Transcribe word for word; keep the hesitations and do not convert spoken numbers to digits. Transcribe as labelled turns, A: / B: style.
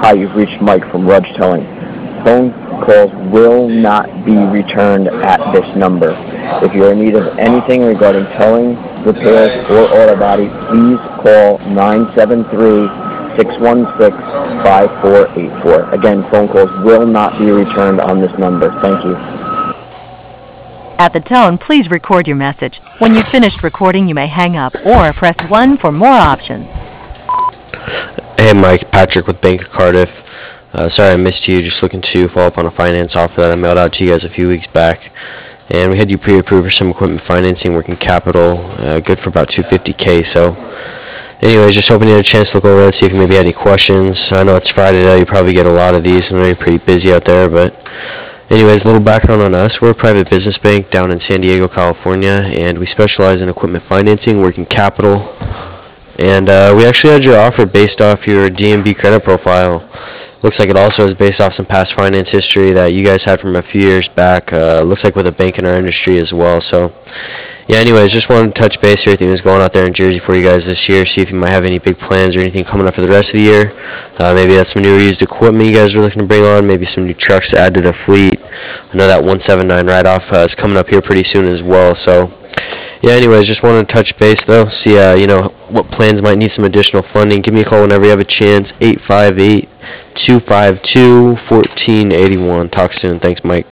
A: Hi, you've reached Mike from Rudge Towing. Phone calls will not be returned at this number. If you're in need of anything regarding towing, repairs, or auto body, please call nine seven three, six one six, five four eight four. Again, phone calls will not be returned on this number. Thank you.
B: At the tone, please record your message. When you've finished recording, you may hang up or press one for more options.
C: Hey Mike, Patrick with Bank of Cardiff. Uh, sorry I missed you. Just looking to follow up on a finance offer that I mailed out to you guys a few weeks back. And we had you pre-approved for some equipment financing, working capital, uh, good for about two hundred fifty K. So anyways, just hoping you had a chance to look over that, see if you maybe had any questions. I know it's Friday now, you probably get a lot of these. I know you're pretty busy out there, but anyways, a little background on us. We're a private business bank down in San Diego, California, and we specialize in equipment financing, working capital. And uh, we actually had your offer based off your D M B credit profile. Looks like it also is based off some past finance history that you guys had from a few years back. Uh, looks like with a bank in our industry as well. So, yeah, anyways, just wanted to touch base, everything that's going out there in Jersey for you guys this year, see if you might have any big plans or anything coming up for the rest of the year. Uh, maybe that's some new or used equipment you guys are looking to bring on, maybe some new trucks to add to the fleet. I know that one seventy-nine write-off uh, is coming up here pretty soon as well. So, yeah, anyways, just wanted to touch base, though, see, uh, you know, what plans might need some additional funding. Give me a call whenever you have a chance, eight five eight, two five two, one four eight one. Talk soon. Thanks, Mike.